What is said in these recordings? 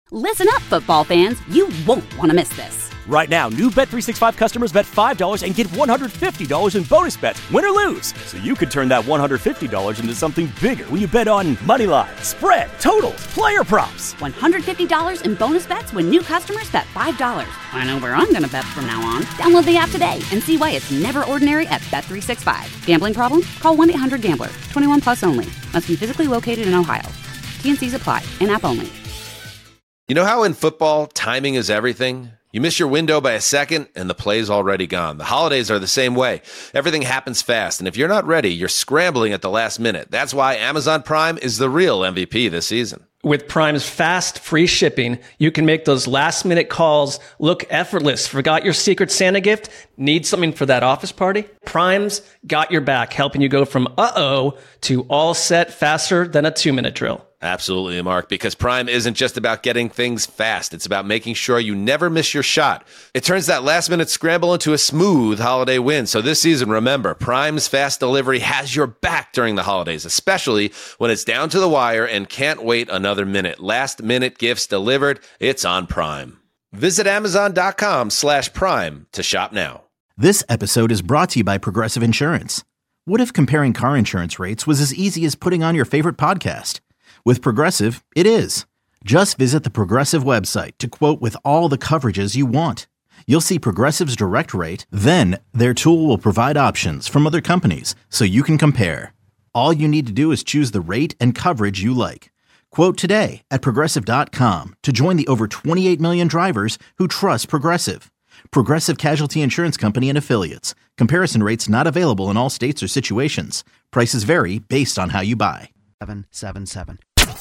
Listen up, football fans. You won't want to miss this. Right now, new Bet365 customers bet $5 and get $150 in bonus bets, win or lose. So you could turn that $150 into something bigger when you bet on money line, spread, totals, player props. $150 in bonus bets when new customers bet $5. I know where I'm going to bet from now on. Download the app today and see why it's never ordinary at Bet365. Gambling problem? Call 1-800-GAMBLER. 21 plus only. Must be physically located in Ohio. T&Cs apply. In-app only. You know how in football, timing is everything? You miss your window by a second, and the play's already gone. The holidays are the same way. Everything happens fast, and if you're not ready, you're scrambling at the last minute. That's why Amazon Prime is the real MVP this season. With Prime's fast, free shipping, you can make those last-minute calls look effortless. Forgot your Secret Santa gift? Need something for that office party? Prime's got your back, helping you go from uh-oh to all set faster than a 2-minute drill. Absolutely, Mark, because Prime isn't just about getting things fast. It's about making sure you never miss your shot. It turns that last-minute scramble into a smooth holiday win. So this season, remember, Prime's fast delivery has your back during the holidays, especially when it's down to the wire and can't wait another minute. Last-minute gifts delivered, it's on Prime. Visit Amazon.com/Prime to shop now. This episode is brought to you by Progressive Insurance. What if comparing car insurance rates was as easy as putting on your favorite podcast? With Progressive, it is. Just visit the Progressive website to quote with all the coverages you want. You'll see Progressive's direct rate, then their tool will provide options from other companies so you can compare. All you need to do is choose the rate and coverage you like. Quote today at Progressive.com to join the over 28 million drivers who trust Progressive. Progressive Casualty Insurance Company and Affiliates. Comparison rates not available in all states or situations. Prices vary based on how you buy. 777.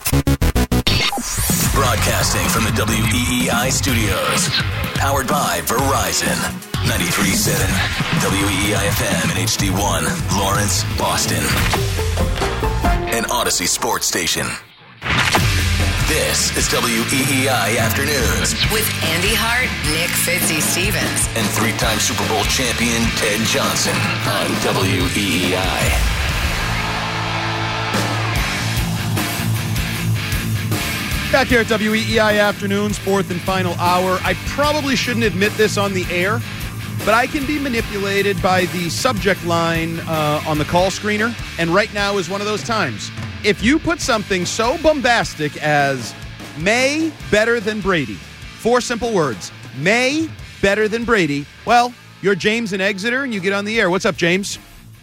Broadcasting from the WEEI studios. Powered by Verizon. 93.7 WEEI FM and HD1. Lawrence, Boston. An Odyssey Sports Station. This is WEEI Afternoons. With Andy Hart, Nick Fitzy-Stevens. And 3-time Super Bowl champion Ted Johnson on WEEI. Back here at WEEI Afternoons, fourth and final hour. I probably shouldn't admit this on the air, but I can be manipulated by the subject line on the call screener, and right now is one of those times. If you put something so bombastic as May better than Brady, 4 simple words, May better than Brady, well, you're James in Exeter and you get on the air. What's up, James?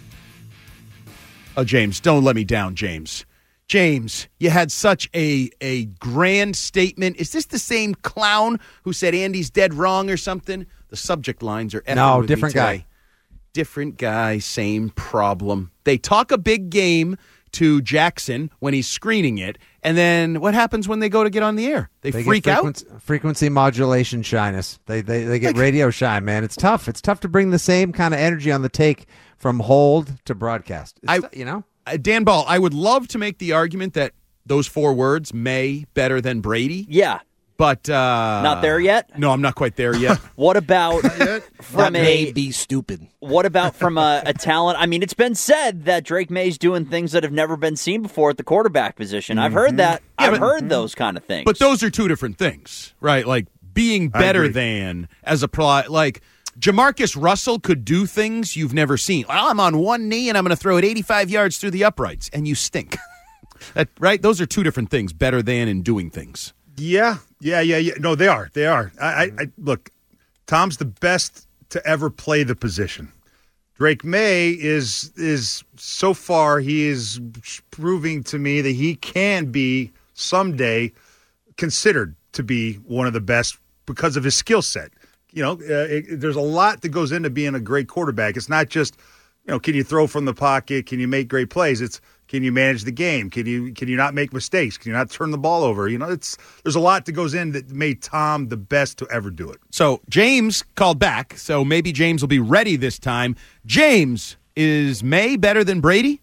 Oh, James, don't let me down, James. James, you had such a grand statement. Is this the same clown who said Andy's dead wrong or something? The subject lines are effing No, with different me today. guy. Different guy, same problem. They talk a big game to Jackson when he's screening it, and then what happens when they go to get on the air? They freak out? Frequency modulation shyness. They get radio shy, man. It's tough. It's tough to bring the same kind of energy on the take from hold to broadcast. Dan Ball, I would love to make the argument that those 4 words, May better than Brady. Yeah. But not there yet? No, I'm not quite there yet. What about from be stupid. What about from a talent? I mean, it's been said that Drake May's doing things that have never been seen before at the quarterback position. I've heard that. I've heard those kind of things. But those are 2 different things, right? Like being better than as a like Jamarcus Russell could do things you've never seen. Well, I'm on one knee and I'm going to throw it 85 yards through the uprights, and you stink. Right? Those are 2 different things, better than and doing things. Yeah. No, they are. I look, Tom's the best to ever play the position. Drake May is so far, he is proving to me that he can be someday considered to be one of the best because of his skill set. You know, there's a lot that goes into being a great quarterback. It's not just, can you throw from the pocket? Can you make great plays? It's, can you manage the game? Can you not make mistakes? Can you not turn the ball over? There's a lot that goes in that made Tom the best to ever do it. So James called back, so maybe James will be ready this time. James, is May better than Brady?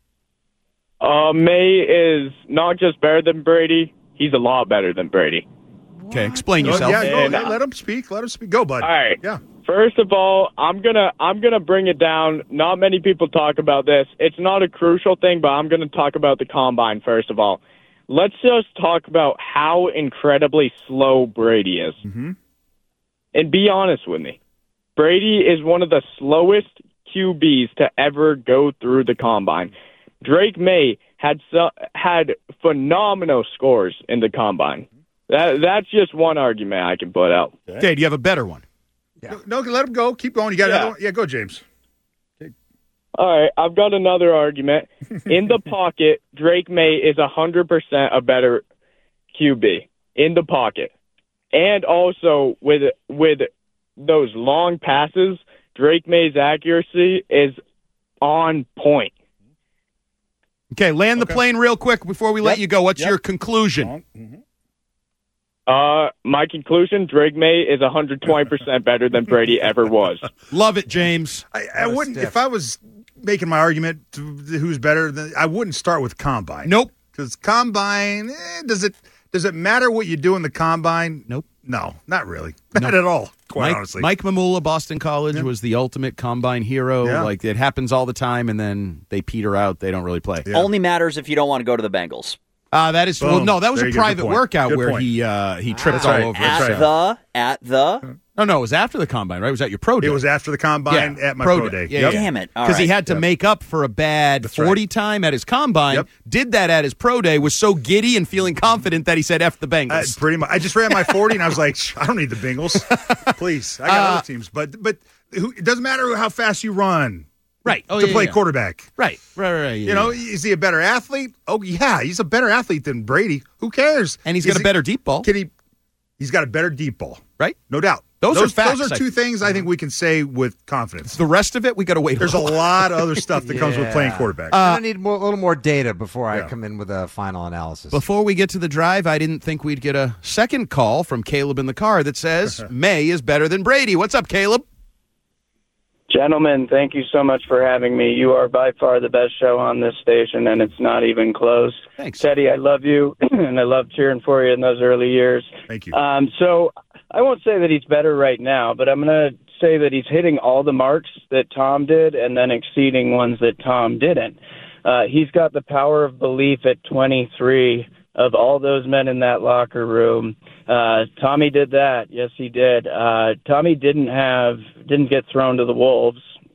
May is not just better than Brady. He's a lot better than Brady. Okay, explain yourself. Let him speak. Go, bud. All right. Yeah. First of all, I'm gonna bring it down. Not many people talk about this. It's not a crucial thing, but I'm gonna talk about the combine first of all. let's just talk about how incredibly slow Brady is. Mm-hmm. And be honest with me. Brady is one of the slowest QBs to ever go through the combine. Drake May had phenomenal scores in the combine. That's just one argument I can put out. Okay, do you have a better one? Yeah. No, let him go. Keep going. You got another one? Yeah, go, James. All right, I've got another argument. In the pocket, Drake May is 100% a better QB in the pocket. And also with those long passes, Drake May's accuracy is on point. Okay, land the plane real quick before we let you go. What's your conclusion? My conclusion, Drake May is 120% better than Brady ever was. Love it, James. I wouldn't, if I was making my argument to who's better, I wouldn't start with combine. Nope. Because combine, does it matter what you do in the combine? Nope. No, not really. Not at all, quite honestly. Mike Mamula, Boston College, was the ultimate combine hero. Yeah. Like, it happens all the time, and then they peter out. They don't really play. Yeah. Only matters if you don't want to go to the Bengals. That is well, no. That was a private workout where he tripped all over himself. No, it was after the combine, right? It was at your pro day. It was after the combine at my pro day. Yeah, Damn it! Because he had to make up for a bad 40 time at his combine. Yep. Did that at his pro day. Was so giddy and feeling confident that he said "F the Bengals." Pretty much. I just ran my 40 and I was like, I don't need the Bengals. Please, I got other teams. But it doesn't matter how fast you run. Right. To play quarterback. Right. You know, is he a better athlete? Oh, yeah. He's a better athlete than Brady. Who cares? And he's got a better deep ball. He's got a better deep ball. Right? No doubt. Those are facts. Those are two things I think we can say with confidence. The rest of it, we got to wait. There's a lot of other stuff that comes with playing quarterback. I need a little more data before I come in with a final analysis. Before we get to the drive, I didn't think we'd get a second call from Caleb in the car that says May is better than Brady. What's up, Caleb? Gentlemen, thank you so much for having me. You are by far the best show on this station, and it's not even close. Thanks. Teddy, I love you, and I love cheering for you in those early years. Thank you. So I won't say that he's better right now, but I'm going to say that he's hitting all the marks that Tom did and then exceeding ones that Tom didn't. He's got the power of belief at 23 of all those men in that locker room. Tommy did that. Yes, he did. Tommy didn't get thrown to the wolves,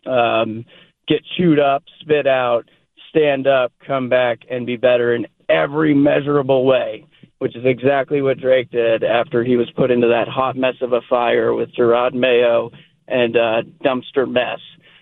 get chewed up, spit out, stand up, come back, and be better in every measurable way, which is exactly what Drake did after he was put into that hot mess of a fire with Gerard Mayo and dumpster mess.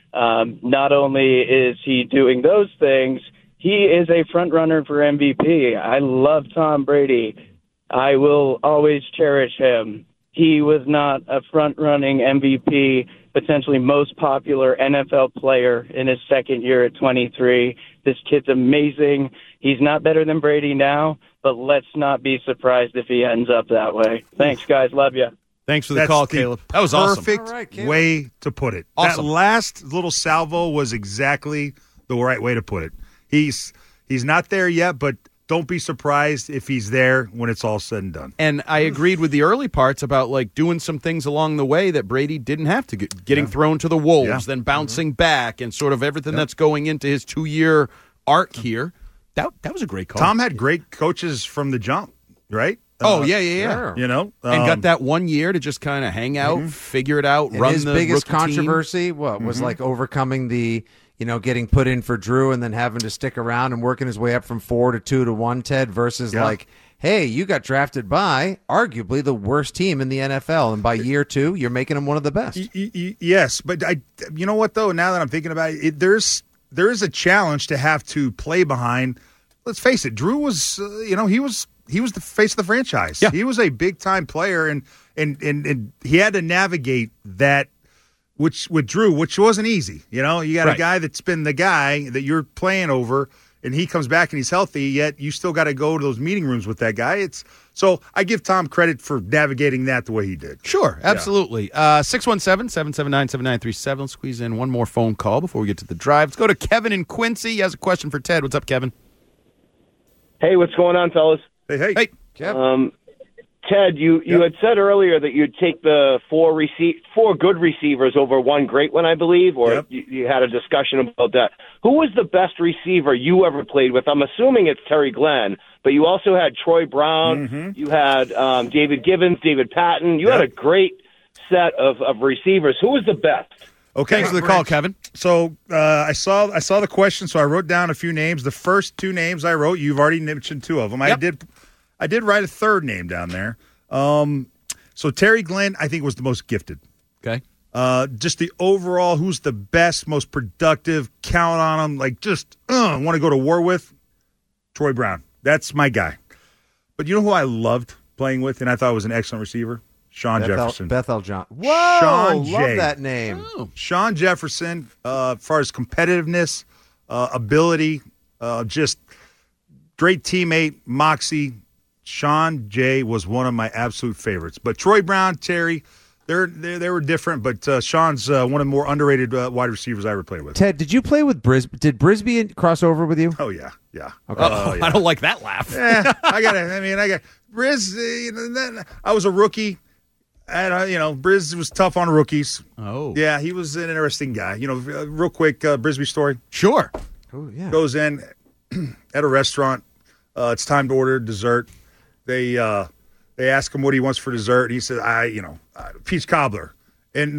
Not only is he doing those things, he is a front runner for MVP. I love Tom Brady. I will always cherish him. He was not a front-running MVP, potentially most popular NFL player in his second year at 23. This kid's amazing. He's not better than Brady now, but let's not be surprised if he ends up that way. Thanks, guys. Love you. Thanks for the call, Caleb. That was awesome. Perfect way to put it. Awesome. That last little salvo was exactly the right way to put it. He's not there yet, but don't be surprised if he's there when it's all said and done. And I agreed with the early parts about like doing some things along the way that Brady didn't have to getting thrown to the wolves, then bouncing back, and sort of everything that's going into his 2-year arc here. That was a great call. Tom had great coaches from the jump, right? Yeah. You know, and got that 1 year to just kind of hang out, figure it out, run his the biggest rookie controversy. team. What was like overcoming the getting put in for Drew and then having to stick around and working his way up from 4 to 2 to 1, Ted, versus like, hey, you got drafted by arguably the worst team in the NFL, and by year 2, you're making him one of the best. Yes, but you know what though? Now that I'm thinking about it, there is a challenge to have to play behind. Let's face it, Drew was, he was the face of the franchise. Yeah. He was a big time player, and he had to navigate that. Which with Drew, which wasn't easy. You got a guy that's been the guy that you're playing over, and he comes back and he's healthy, yet you still got to go to those meeting rooms with that guy. So I give Tom credit for navigating that the way he did. Sure, absolutely. 617-779-7937. Let's squeeze in one more phone call before we get to the drive. Let's go to Kevin in Quincy. He has a question for Ted. What's up, Kevin? Hey, what's going on, fellas? Hey. Kevin. Ted, you had said earlier that you'd take the four good receivers over one great one, I believe, or you had a discussion about that. Who was the best receiver you ever played with? I'm assuming it's Terry Glenn, but you also had Troy Brown. You had David Gibbons, David Patton. You had a great set of receivers. Who was the best? Okay, thanks for the call, Kevin. So I saw the question, so I wrote down a few names. The first two names I wrote, you've already mentioned two of them. I did write a third name down there. So Terry Glenn, I think, was the most gifted. Okay. Just the overall, who's the best, most productive, count on him, like just want to go to war with? Troy Brown. That's my guy. But you know who I loved playing with, and I thought was an excellent receiver? Sean Jefferson. Bethel John. Whoa, Sean love J. that name. Oh. Sean Jefferson, as far as competitiveness, ability, just great teammate, moxie. Sean J. was one of my absolute favorites. But Troy Brown, Terry, they were different. But Sean's one of the more underrated wide receivers I ever played with. Ted, did you play with Brisby? Did Brisby cross over with you? Oh, yeah. Okay. I don't like that laugh. I got Briz. I was a rookie. And, Briz was tough on rookies. Oh. Yeah, he was an interesting guy. Real quick, Brisby story. Sure. Oh, yeah. Goes in at a restaurant. It's time to order dessert. They ask him what he wants for dessert. And he says, peach cobbler. And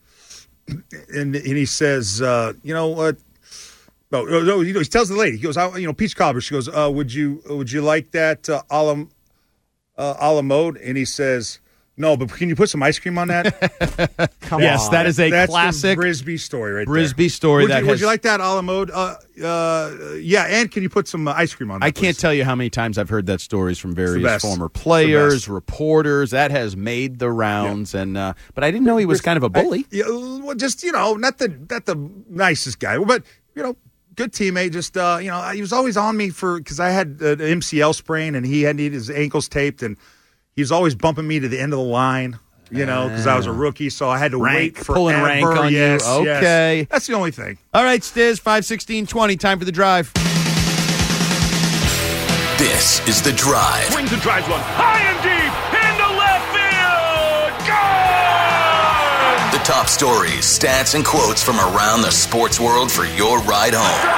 he says, you know what? No, he tells the lady. He goes, peach cobbler. She goes, would you like that a la mode? And he says, no, but can you put some ice cream on that? Come yes, on. that is a That's classic the Brisby story right there. Brisby story. Would you like that a la mode? Yeah, and can you put some ice cream on that, I can't please? tell you how many times I've heard that stories from various former players, reporters. That has made the rounds, and but I didn't know he was kind of a bully. Not the nicest guy, but good teammate. Just he was always on me because I had an MCL sprain, and he had his ankles taped, and he was always bumping me to the end of the line. Because I was a rookie, so I had to wait forever. Pulling rank on you. Okay. Yes. That's the only thing. All right, Stiz, 5:16:20. Time for the drive. This is The Drive. Swings and drives one high and deep into left field. Gone! The top stories, stats, and quotes from around the sports world for your ride home.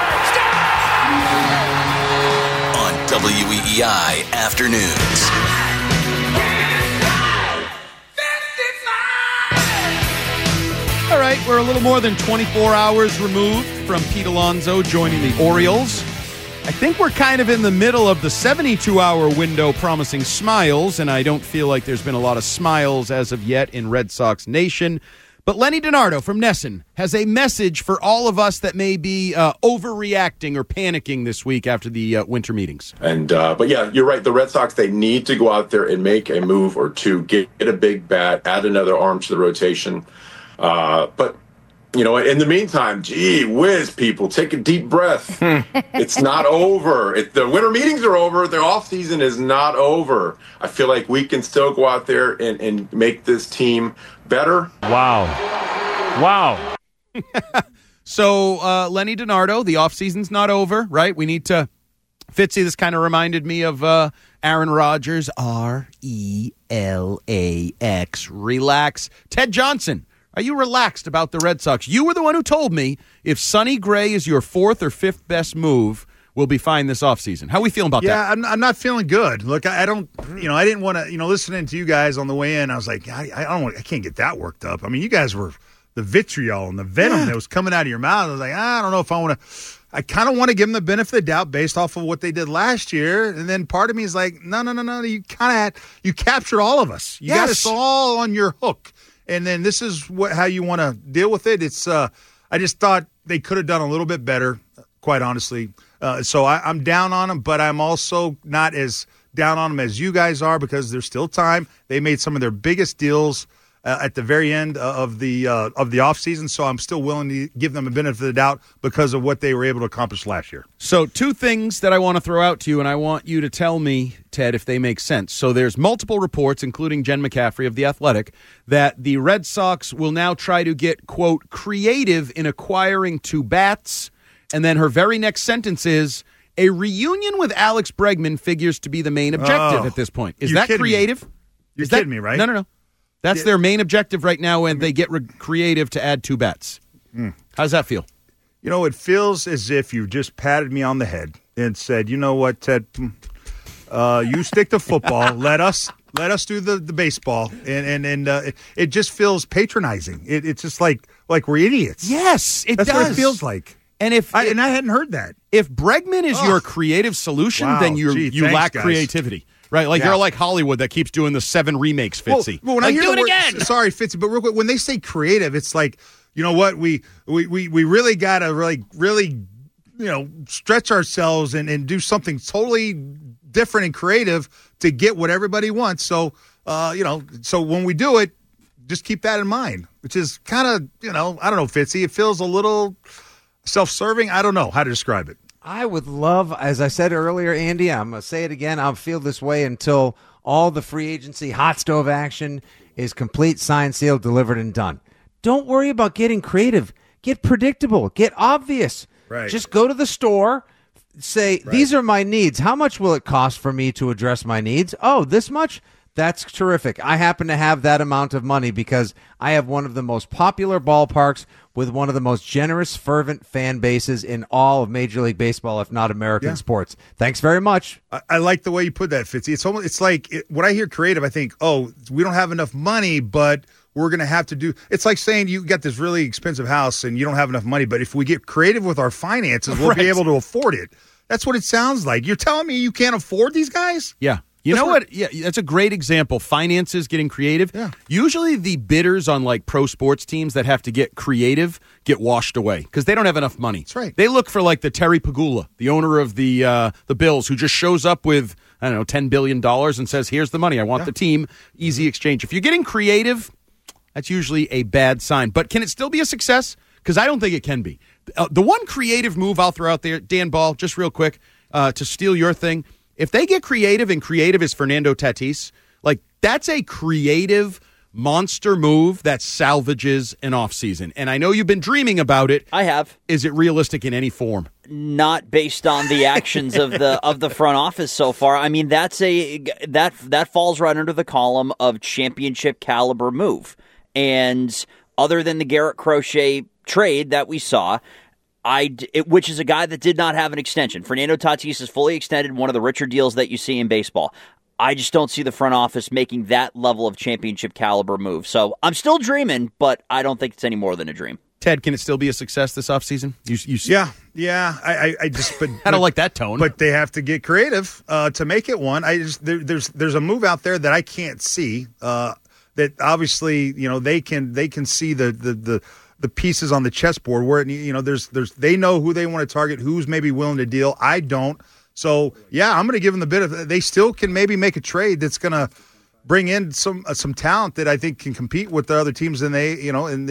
On WEEI Afternoons. All right, we're a little more than 24 hours removed from Pete Alonso joining the Orioles. I think we're kind of in the middle of the 72-hour window promising smiles, and I don't feel like there's been a lot of smiles as of yet in Red Sox Nation. But Lenny DiNardo from Nesson has a message for all of us that may be overreacting or panicking this week after the winter meetings. But yeah, you're right. The Red Sox, they need to go out there and make a move or two, get a big bat, add another arm to the rotation. But, in the meantime, gee whiz, people, take a deep breath. It's not over. The winter meetings are over. The offseason is not over. I feel like we can still go out there and make this team better. Wow. So, Lenny DiNardo, the offseason's not over, right? We need to – Fitzy, this kind of reminded me of Aaron Rodgers, RELAX, relax. Ted Johnson. Are you relaxed about the Red Sox? You were the one who told me if Sonny Gray is your fourth or fifth best move, we'll be fine this offseason. How are we feeling about that? Yeah, I'm not feeling good. Look, I don't, I didn't want to, listening to you guys on the way in, I was like, I can't get that worked up. I mean, you guys were the vitriol and the venom that was coming out of your mouth. I was like, I don't know if I want to. I kind of want to give them the benefit of the doubt based off of what they did last year. And then part of me is like, no. You you captured all of us. You got us all on your hook. And then this is how you want to deal with it. It's I just thought they could have done a little bit better, quite honestly. So I'm down on them, but I'm also not as down on them as you guys are because there's still time. They made some of their biggest deals at the very end of the offseason, so I'm still willing to give them a benefit of the doubt because of what they were able to accomplish last year. So two things that I want to throw out to you, and I want you to tell me, Ted, if they make sense. So there's multiple reports, including Jen McCaffrey of The Athletic, that the Red Sox will now try to get, quote, creative in acquiring two bats, and then her very next sentence is, a reunion with Alex Bregman figures to be the main objective at this point. Is that creative? You're kidding me, right? No. That's their main objective right now, and they get creative to add 2 bets. How's that feel? You know, it feels as if you just patted me on the head and said, you know what, Ted, you stick to football. Let us do the baseball. And it just feels patronizing. It's just like we're idiots. Yes, it does. That's what it feels like. And I hadn't heard that. If Bregman is your creative solution, then you lack creativity. Right, like you're like Hollywood that keeps doing the 7 remakes, Fitzy. Well, when I hear do it again. Sorry, Fitzy, but real quick, when they say creative, it's like, you know what, we really got to really stretch ourselves and do something totally different and creative to get what everybody wants. So, so when we do it, just keep that in mind, which is kind of, I don't know, Fitzy, it feels a little self-serving. I don't know how to describe it. I would love, as I said earlier, Andy, I'm going to say it again, I'll feel this way until all the free agency hot stove action is complete, signed, sealed, delivered, and done. Don't worry about getting creative. Get predictable. Get obvious. Right. Just go to the store, say, these are my needs. How much will it cost for me to address my needs? Oh, this much? That's terrific. I happen to have that amount of money because I have one of the most popular ballparks with one of the most generous, fervent fan bases in all of Major League Baseball, if not American sports. Thanks very much. I like the way you put that, Fitzy. It's like when I hear creative, I think, we don't have enough money, but we're going to have to do. It's like saying you got this really expensive house and you don't have enough money, but if we get creative with our finances, we'll be able to afford it. That's what it sounds like. You're telling me you can't afford these guys? Yeah. You know what? Yeah, that's a great example. Finances, getting creative. Yeah. Usually the bidders on like pro sports teams that have to get creative get washed away because they don't have enough money. That's right. They look for like the Terry Pagula, the owner of the Bills, who just shows up with, I don't know, $10 billion and says, here's the money. I want the team. Easy exchange. If you're getting creative, that's usually a bad sign. But can it still be a success? Because I don't think it can be. The one creative move I'll throw out there, Dan Ball, just real quick, to steal your thing. If they get creative, and creative is Fernando Tatis, like that's a creative monster move that salvages an offseason. And I know you've been dreaming about it. I have. Is it realistic in any form? Not based on the actions of the front office so far. I mean, that falls right under the column of championship caliber move. And other than the Garrett Crochet trade that we saw, which is a guy that did not have an extension. Fernando Tatis is fully extended, one of the richer deals that you see in baseball. I just don't see the front office making that level of championship caliber move. So I'm still dreaming, but I don't think it's any more than a dream. Ted, can it still be a success this offseason? Yeah. I just I don't like that tone. But they have to get creative to make it one. There's a move out there that I can't see that obviously they can see the pieces on the chessboard where they know who they want to target, who's maybe willing to deal. I don't. So yeah, I'm going to give them the bit of. They still can maybe make a trade that's going to bring in some talent that I think can compete with the other teams in the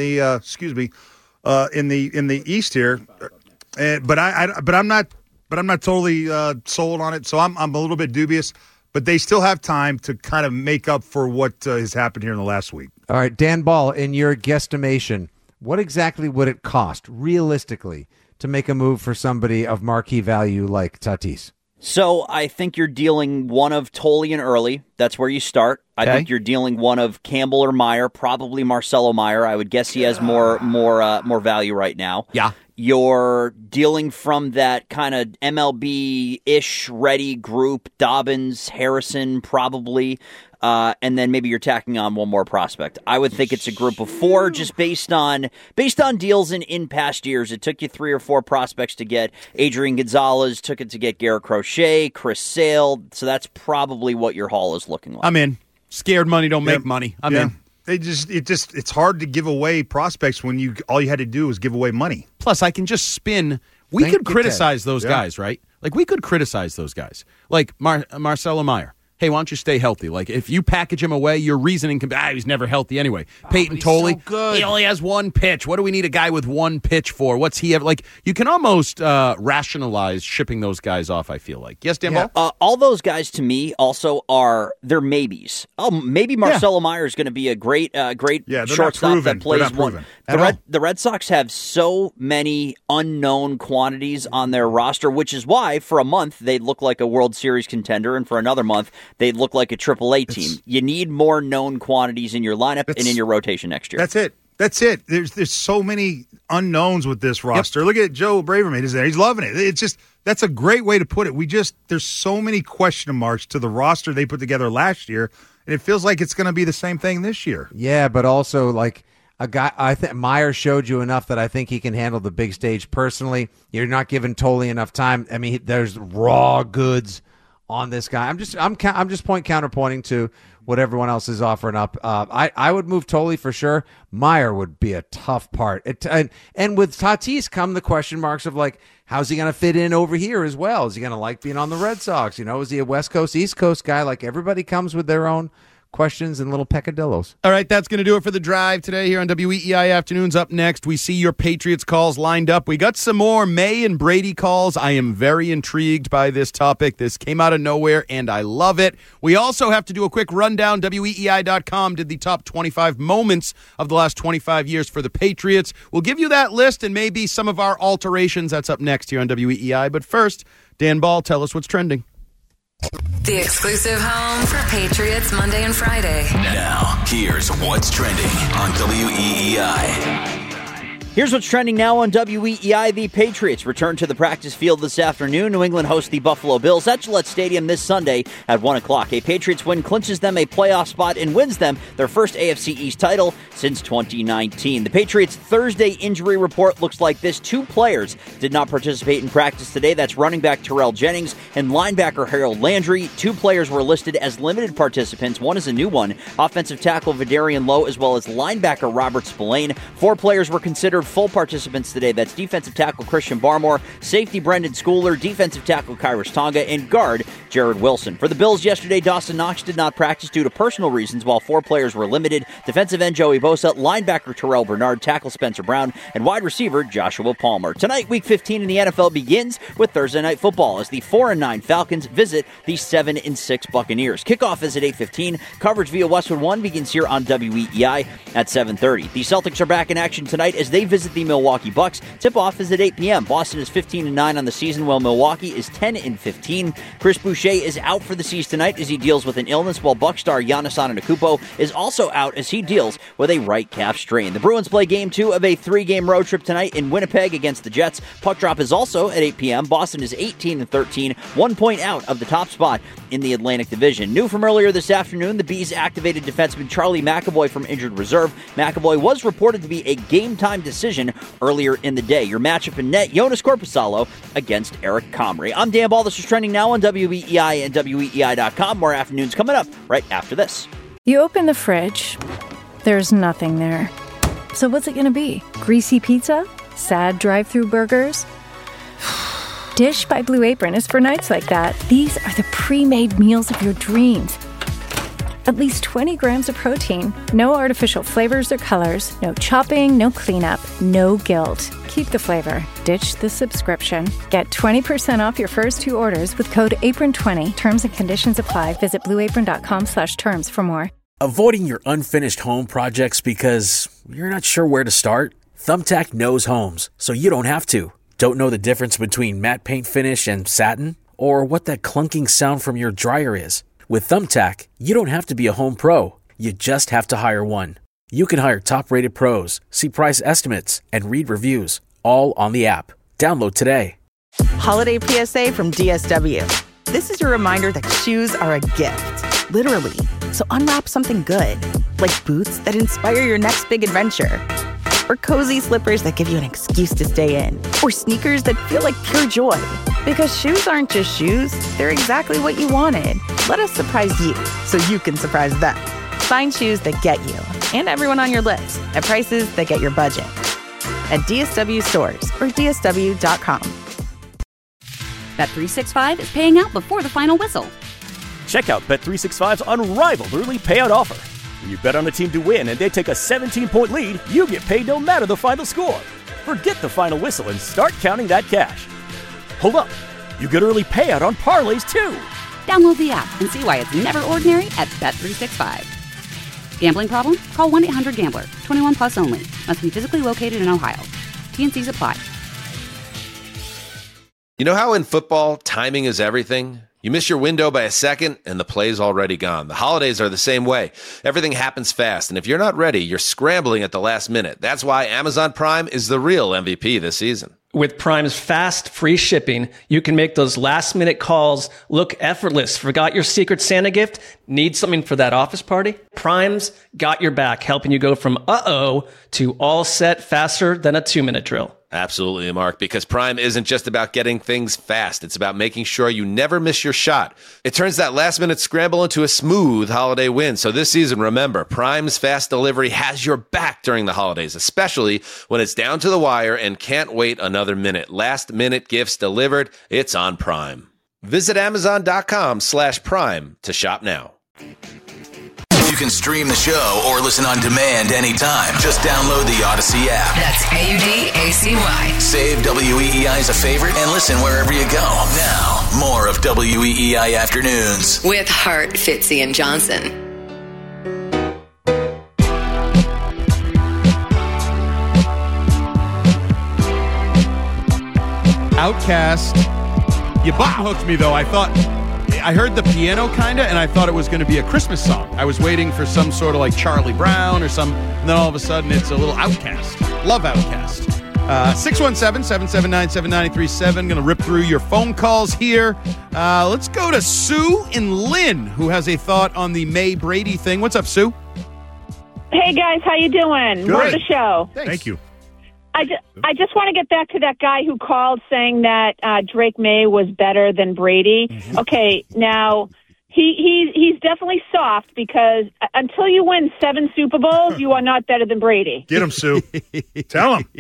East here. But I'm not totally sold on it. So I'm a little bit dubious. But they still have time to kind of make up for what has happened here in the last week. All right, Dan Ball, in your guesstimation, what exactly would it cost, realistically, to make a move for somebody of marquee value like Tatis? So I think you're dealing one of Tolley and Early. That's where you start. I think you're dealing one of Campbell or Meyer, probably Marcelo Meyer. I would guess he has more value right now. Yeah. You're dealing from that kind of MLB-ish ready group, Dobbins, Harrison, probably. And then maybe you're tacking on one more prospect. I would think it's a group of 4 just based on deals in past years. It took you 3 or 4 prospects to get Adrian Gonzalez, took it to get Garrett Crochet, Chris Sale. So that's probably what your haul is looking like. I'm in. Scared money don't make money. I'm in. It's hard to give away prospects when all you had to do was give away money. Plus, I can just spin. We could criticize those guys, right? Like, we could criticize those guys. Like Marcelo Meyer. Hey, why don't you stay healthy? Like, if you package him away, your reasoning can be, he's never healthy anyway. Peyton Tolley, he only has one pitch. What do we need a guy with one pitch for? What's he ever? Like, you can almost rationalize shipping those guys off, I feel like. Yes, Dan Ball? All those guys, to me, also they're maybes. Oh, maybe Marcelo Meyer is going to be a great shortstop that plays one. The Red Sox have so many unknown quantities on their roster, which is why, for a month, they look like a World Series contender, and for another month, they'd look like a AAA team. You need more known quantities in your lineup and in your rotation next year. That's it. There's so many unknowns with this roster. Yep. Look at Joe Braverman. He's there. He's loving it. It's just, that's a great way to put it. There's so many question marks to the roster they put together last year, and it feels like it's going to be the same thing this year. Yeah, but also like a guy, I think Meyer showed you enough that I think he can handle the big stage personally. You're not giving Tolley enough time. I mean, there's raw goods on this guy. I'm just counterpointing to what everyone else is offering up. I would move Tolley for sure. Meyer would be a tough part. And with Tatis come the question marks of like, how's he going to fit in over here as well? Is he going to like being on the Red Sox? Is he a West Coast, East Coast guy? Like everybody comes with their own questions and little peccadillos. All right, that's going to do it for the drive today here on WEEI Afternoons. Up next, we see your Patriots calls lined up. We got some more May and Brady calls. I am very intrigued by this topic. This came out of nowhere, and I love it. We also have to do a quick rundown. WEEI.com did the top 25 moments of the last 25 years for the Patriots. We'll give you that list and maybe some of our alterations. That's up next here on WEEI. But first, Dan Ball, tell us what's trending. The exclusive home for Patriots Monday and Friday. Now, here's what's trending on WEEI. Here's what's trending now on WEEI. The Patriots return to the practice field this afternoon. New England hosts the Buffalo Bills at Gillette Stadium this Sunday at 1 o'clock. A Patriots win clinches them a playoff spot and wins them their first AFC East title since 2019. The Patriots' Thursday injury report looks like this. 2 players did not participate in practice today. That's running back Terrell Jennings and linebacker Harold Landry. 2 players were listed as limited participants. One is a new one. Offensive tackle Vidarian Lowe as well as linebacker Robert Spillane. 4 players were considered full participants today. That's defensive tackle Christian Barmore, safety Brendan Schooler, defensive tackle Kyrus Tonga, and guard Jared Wilson. For the Bills yesterday, Dawson Knox did not practice due to personal reasons, while 4 players were limited. Defensive end Joey Bosa, linebacker Terrell Bernard, tackle Spencer Brown, and wide receiver Joshua Palmer. Tonight, Week 15 in the NFL begins with Thursday Night Football as the 4-9 Falcons visit the 7-6 Buccaneers. Kickoff is at 8:15. Coverage via Westwood One begins here on WEEI at 7:30. The Celtics are back in action tonight as they visit the Milwaukee Bucks. Tip-off is at 8 p.m. Boston is 15-9 on the season, while Milwaukee is 10-15. Chris Boucher is out for the season tonight as he deals with an illness, while Buck star Giannis Antetokounmpo is also out as he deals with a right calf strain. The Bruins play Game 2 of a 3-game road trip tonight in Winnipeg against the Jets. Puck drop is also at 8 p.m. Boston is 18-13, 1 point out of the top spot in the Atlantic Division. New from earlier this afternoon, the Bees activated defenseman Charlie McAvoy from injured reserve. McAvoy was reported to be a game-time decision earlier in the day. Your matchup in net, Jonas Korpisalo against Eric Comrie. I'm Dan Ball. This is trending now on WEEI and WEEI.com. More afternoons coming up right after this. You open the fridge, there's nothing there. So what's it going to be? Greasy pizza? Sad drive-thru burgers? Dish by Blue Apron is for nights like that. These are the pre-made meals of your dreams. At least 20 grams of protein, no artificial flavors or colors, no chopping, no cleanup, no guilt. Keep the flavor. Ditch the subscription. Get 20% off your first 2 orders with code APRON20. Terms and conditions apply. Visit blueapron.com/terms for more. Avoiding your unfinished home projects because you're not sure where to start? Thumbtack knows homes, so you don't have to. Don't know the difference between matte paint finish and satin? Or what that clunking sound from your dryer is? With Thumbtack, you don't have to be a home pro. You just have to hire one. You can hire top-rated pros, see price estimates, and read reviews, all on the app. Download today. Holiday PSA from DSW. This is your reminder that shoes are a gift, literally. So unwrap something good, like boots that inspire your next big adventure, or cozy slippers that give you an excuse to stay in, or sneakers that feel like pure joy. Because shoes aren't just shoes, they're exactly what you wanted. Let us surprise you so you can surprise them. Find shoes that get you and everyone on your list at prices that get your budget. At DSW stores or DSW.com. Bet365 is paying out before the final whistle. Check out Bet365's unrivaled early payout offer. When you bet on a team to win and they take a 17-point lead, you get paid no matter the final score. Forget the final whistle and start counting that cash. Hold up. You get early payout on parlays, too. Download the app and see why it's never ordinary at Bet365. Gambling problem? Call 1-800-GAMBLER. 21 plus only. Must be physically located in Ohio. T&Cs apply. You know how in football, timing is everything? You miss your window by a second, and the play's already gone. The holidays are the same way. Everything happens fast, and if you're not ready, you're scrambling at the last minute. That's why Amazon Prime is the real MVP this season. With Prime's fast, free shipping, you can make those last-minute calls look effortless. Forgot your Secret Santa gift? Need something for that office party? Prime's got your back, helping you go from uh-oh to all set faster than a 2-minute drill. Absolutely, Mark, because Prime isn't just about getting things fast. It's about making sure you never miss your shot. It turns that last-minute scramble into a smooth holiday win. So this season, remember, Prime's fast delivery has your back during the holidays, especially when it's down to the wire and can't wait another minute. Last-minute gifts delivered. It's on Prime. Visit Amazon.com/Prime to shop now. You can stream the show or listen on demand anytime. Just download the Odyssey app. That's AUDACY. Save WEEI as a favorite and listen wherever you go. Now, more of WEEI Afternoons. With Hart, Fitzy, and Johnson. Outcast. You button hooked me, though. I heard the piano kind of, and I thought it was going to be a Christmas song. I was waiting for some sort of like Charlie Brown or some, and then all of a sudden it's a little Outcast. Love Outcast. 617-779-7937. Going to rip through your phone calls here. Let's go to Sue in Lynn, who has a thought on the May Brady thing. What's up, Sue? Hey, guys. How you doing? Good. Love the show. Thank you. I just want to get back to that guy who called saying that Drake May was better than Brady. Mm-hmm. Okay, now he's definitely soft because until you win 7 Super Bowls, you are not better than Brady. Get him, Sue. Tell him.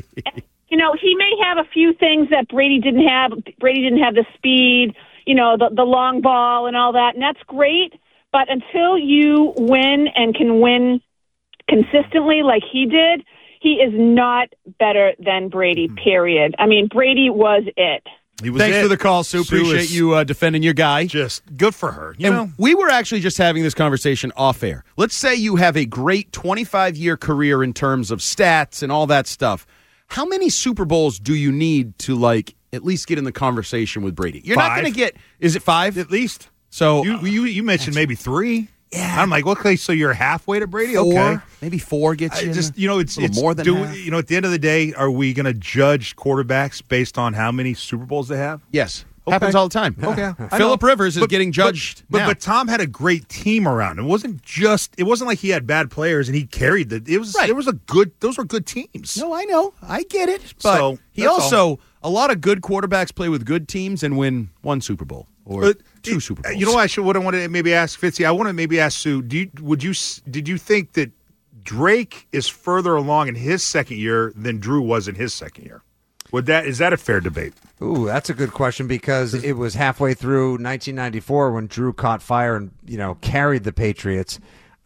You know, he may have a few things that Brady didn't have. Brady didn't have the speed, you know, the long ball and all that, and that's great. But until you win and can win consistently like he did, he is not better than Brady, period. I mean, Brady was it. Thanks for the call, Sue. Appreciate you defending your guy. Just good for her. You know? We were actually just having this conversation off air. Let's say you have a great 25-year career in terms of stats and all that stuff. How many Super Bowls do you need to, like, at least get in the conversation with Brady? You're 5. not going to get, is it 5? At least. So You mentioned maybe 3. Yeah. I'm like, okay, so you're halfway to Brady? 4, Okay. maybe 4 gets you. Just, you know, it's more than half. You know, at the end of the day, are we going to judge quarterbacks based on how many Super Bowls they have? Yes. Okay. Happens all the time. Okay. Phillip Rivers is getting judged now. But Tom had a great team around him. It wasn't like he had bad players and he carried those were good teams. No, I know. I get it. But So, he that's also, a lot of good quarterbacks play with good teams and win 1 Super Bowl or 2 Super Bowls. You know what I want to maybe ask Fitzy? I want to maybe ask Sue, did you think that Drake is further along in his second year than Drew was in his second year? Is that a fair debate? Ooh, that's a good question because it was halfway through 1994 when Drew caught fire and, you know, carried the Patriots,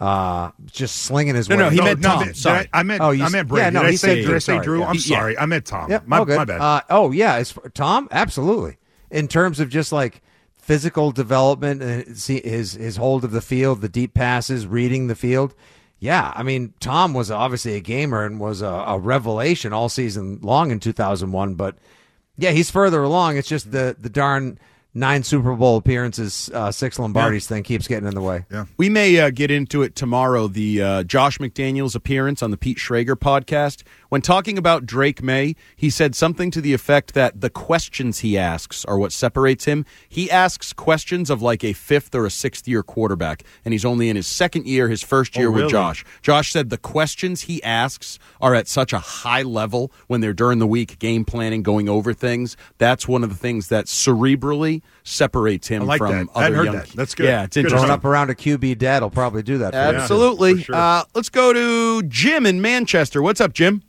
just slinging his way. No, he meant Tom. Sorry. I meant Brady. Yeah, no, did he said I say Drew. Drew? I'm sorry. I meant Tom. Yep, my good. bad. Tom, absolutely. In terms of just like physical development, his hold of the field, the deep passes, reading the field. Yeah, I mean, Tom was obviously a gamer and was a revelation all season long in 2001. But, yeah, he's further along. It's just the darn 9 Super Bowl appearances, 6 Lombardis thing keeps getting in the way. Yeah. We may get into it tomorrow, the Josh McDaniels appearance on the Pete Schrager podcast. When talking about Drake May, he said something to the effect that the questions he asks are what separates him. He asks questions of like a 5th or a 6th year quarterback, and he's only in his second year, his first year with Josh. Josh said the questions he asks are at such a high level when they're during the week game planning, going over things. That's one of the things that cerebrally separates him from other young. That's good. Yeah, it's interesting. Growing up around a QB dad will probably do that. Absolutely. For sure. Let's go to Jim in Manchester. What's up, Jim?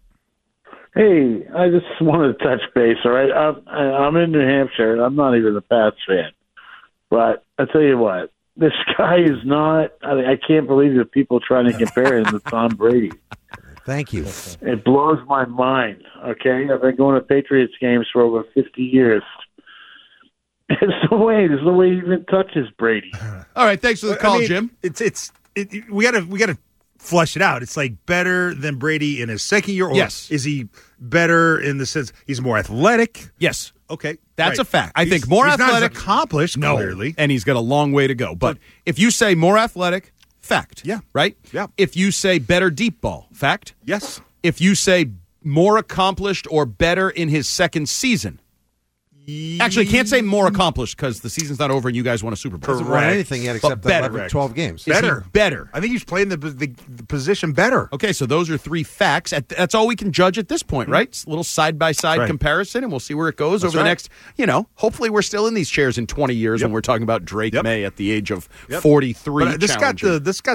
Hey, I just wanted to touch base, all right? I'm in New Hampshire, and I'm not even a Pats fan. But I tell you what, this guy is not – I can't believe that people trying to compare him to Tom Brady. Thank you. It blows my mind, okay? I've been going to Patriots games for over 50 years. There's no way he even touches Brady. All right, thanks for the call, Jim. We got to flesh it out. It's like better than Brady in his second year, or yes. Is he better in the sense he's more athletic? Yes. Okay. That's right. a fact. I think more he's athletic. Not as accomplished, clearly. And he's got a long way to go. But if you say more athletic, fact. Yeah. Right? Yeah. If you say better deep ball, fact. Yes. If you say more accomplished or better in his second season. Actually, can't say more accomplished because the season's not over and you guys won a Super Bowl. Hasn't won anything yet except 12 games. Better. Better. I think he's playing the position better. Okay, so those are 3 facts. That's all we can judge at this point, right? It's a little side-by-side comparison, and we'll see where it goes over the next, hopefully we're still in these chairs in 20 years when we're talking about Drake May at the age of 43. But this got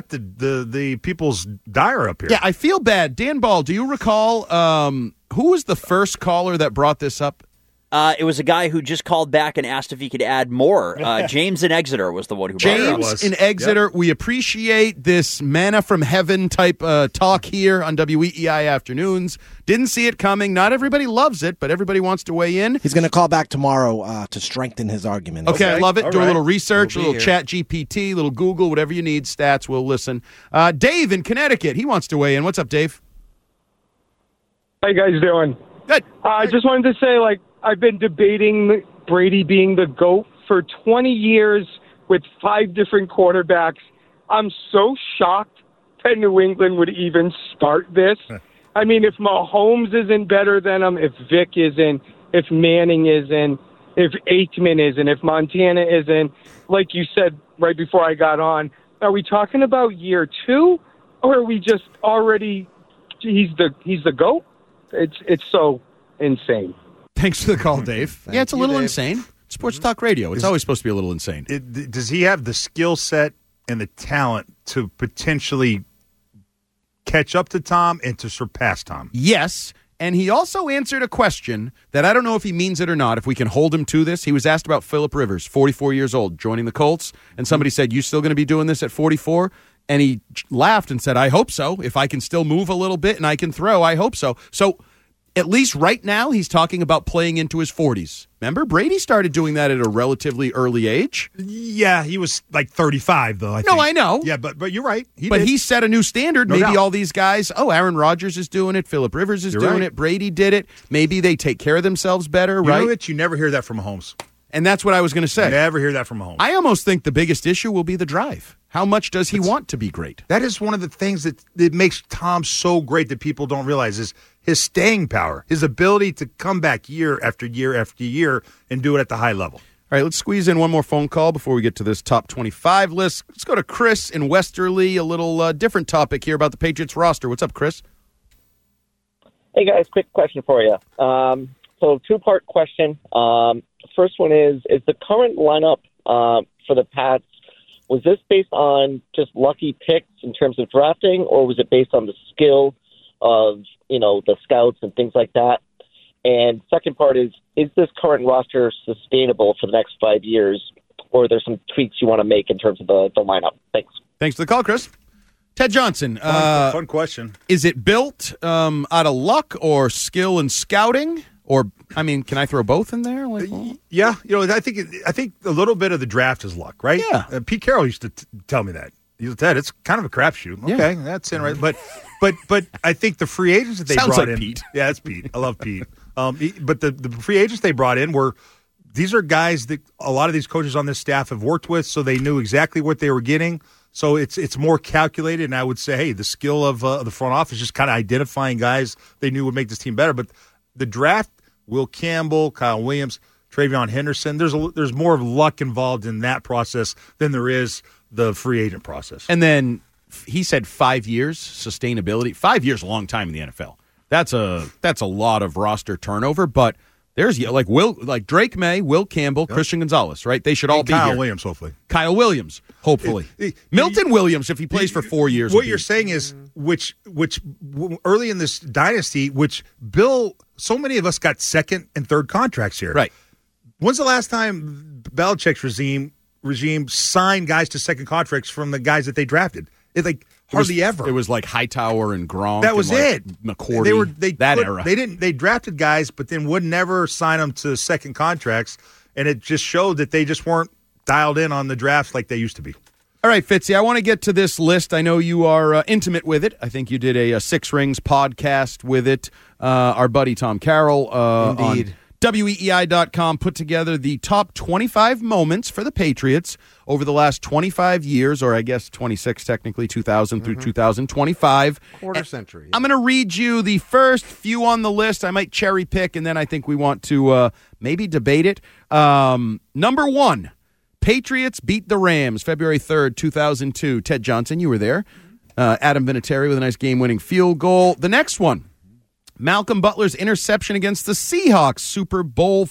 the people's dire up here. Yeah, I feel bad. Dan Ball, do you recall who was the first caller that brought this up? It was a guy who just called back and asked if he could add more. James in Exeter was the one who brought it up. James in Exeter. Yep. We appreciate this manna from heaven type talk here on WEEI Afternoons. Didn't see it coming. Not everybody loves it, but everybody wants to weigh in. He's going to call back tomorrow to strengthen his argument. Okay, I love it. All Do a little research, a little chat GPT, a little Google, whatever you need, stats, we'll listen. Dave in Connecticut, he wants to weigh in. What's up, Dave? How you guys doing? Good. I just wanted to say, I've been debating Brady being the GOAT for 20 years with 5 different quarterbacks. I'm so shocked that New England would even start this. I mean, if Mahomes isn't better than him, if Vic isn't, if Manning isn't, if Aikman isn't, if Montana isn't, like you said right before I got on, are we talking about year 2, or are we just already he's the GOAT? It's so insane. Thanks for the call, Dave. Yeah, it's a little insane. Sports Talk Radio. It's always supposed to be a little insane. Does he have the skill set and the talent to potentially catch up to Tom and to surpass Tom? Yes, and he also answered a question that I don't know if he means it or not, if we can hold him to this. He was asked about Phillip Rivers, 44 years old, joining the Colts, and somebody said, you still going to be doing this at 44? And he laughed and said, I hope so. If I can still move a little bit and I can throw, I hope so. So at least right now, he's talking about playing into his 40s. Remember, Brady started doing that at a relatively early age. Yeah, he was like 35, though, I think. No, I know. Yeah, but you're right. He set a new standard. No Maybe doubt. all these guys, Aaron Rodgers is doing it, Phillip Rivers is doing it, Brady did it. Maybe they take care of themselves better, right? You know that you never hear that from Mahomes. And that's what I was going to say. You never hear that from Mahomes. I almost think the biggest issue will be the drive. How much does he want to be great? That is one of the things that makes Tom so great that people don't realize is his staying power, his ability to come back year after year after year and do it at the high level. All right, let's squeeze in one more phone call before we get to this top 25 list. Let's go to Chris in Westerly, a little different topic here about the Patriots roster. What's up, Chris? Hey, guys, quick question for you. So 2-part question. First one is the current lineup for the Pats, was this based on just lucky picks in terms of drafting, or was it based on the skill of, the scouts and things like that? And second part is this current roster sustainable for the next 5 years, or are there some tweaks you want to make in terms of the lineup? Thanks. Thanks for the call, Chris. Ted Johnson. Fun question. Is it built out of luck or skill and scouting? Or, can I throw both in there? Yeah, I think a little bit of the draft is luck, right? Yeah. Pete Carroll used to tell me that. He said, Ted, it's kind of a crapshoot. Okay, that's in right. But I think the free agents that they Sounds brought like in. Pete. Yeah, it's Pete. I love Pete. But the free agents they brought in these are guys that a lot of these coaches on this staff have worked with, so they knew exactly what they were getting. So it's more calculated, and I would say, hey, the skill of the front office just kind of identifying guys they knew would make this team better. But the draft, Will Campbell, Kyle Williams, Travion Henderson, there's more of luck involved in that process than there is the free agent process. And then he said 5 years sustainability. 5 years, a long time in the NFL. That's a lot of roster turnover, but there's Drake May, Will Campbell, Christian Gonzalez, right? They should all be Kyle here. Williams, hopefully. Kyle Williams, hopefully. Milton Williams, if he plays for 4 years. What you're saying is, which early in this dynasty, which Bill, so many of us got second and third contracts here. Right. When's the last time Belichick's regime signed guys to second contracts from the guys that they drafted? Hardly ever. It was like Hightower and Gronk. That was it. McCourty. Era. They drafted guys, but then would never sign them to second contracts, and it just showed that they just weren't dialed in on the drafts like they used to be. All right, Fitzy, I want to get to this list. I know you are intimate with it. I think you did a Six Rings podcast with it. Our buddy Tom Carroll on WEEI.com put together the top 25 moments for the Patriots over the last 25 years, or I guess 26 technically, 2000 through 2025. Quarter century. I'm going to read you the first few on the list. I might cherry pick, and then I think we want to maybe debate it. Number 1. Patriots beat the Rams, February 3rd, 2002. Ted Johnson, you were there. Adam Vinatieri with a nice game-winning field goal. The next one, Malcolm Butler's interception against the Seahawks, Super Bowl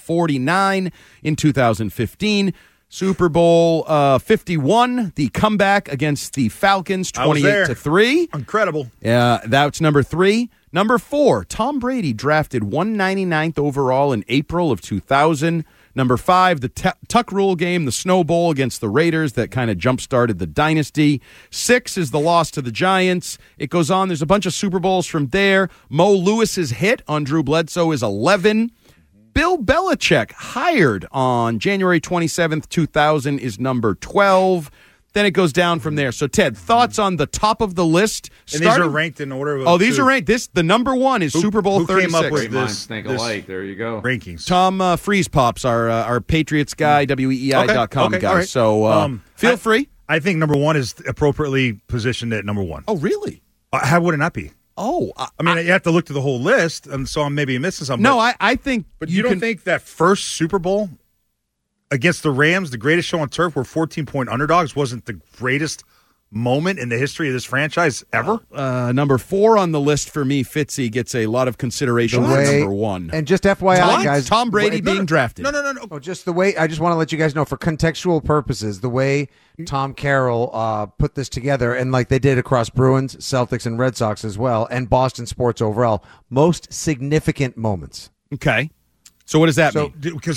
49 in 2015. Super Bowl 51, the comeback against the Falcons, 28-3. Incredible. Yeah, that's number 3. Number 4, Tom Brady drafted 199th overall in April of 2000. Number 5, the Tuck Rule game, the Snow Bowl against the Raiders that kind of jump-started the dynasty. 6 is the loss to the Giants. It goes on. There's a bunch of Super Bowls from there. Mo Lewis's hit on Drew Bledsoe is 11. Bill Belichick, hired on January 27th, 2000, is number 12. Then it goes down from there. So, Ted, thoughts on the top of the list? And these are ranked in order. These are ranked. The number 1 is Super Bowl 36. Who came up with Minds think alike. There you go. Rankings. Tom Freeze Pops, our Patriots guy, WEEI.com guy. Right. So feel free. I think number 1 is appropriately positioned at number 1. Oh, really? How would it not be? Oh, I mean, you have to look through the whole list, and so I'm maybe missing something. No, I think. But you don't think that first Super Bowl against the Rams, the greatest show on turf, were 14-point underdogs, wasn't the greatest moment in the history of this franchise ever? Number 4 on the list for me, Fitzy, gets a lot of consideration for number 1. And just FYI, guys. Tom Brady being drafted. No. Oh, just the way, I just want to let you guys know, for contextual purposes, the way Tom Carroll put this together, and like they did across Bruins, Celtics, and Red Sox as well, and Boston sports overall, most significant moments. Okay. So what does that mean?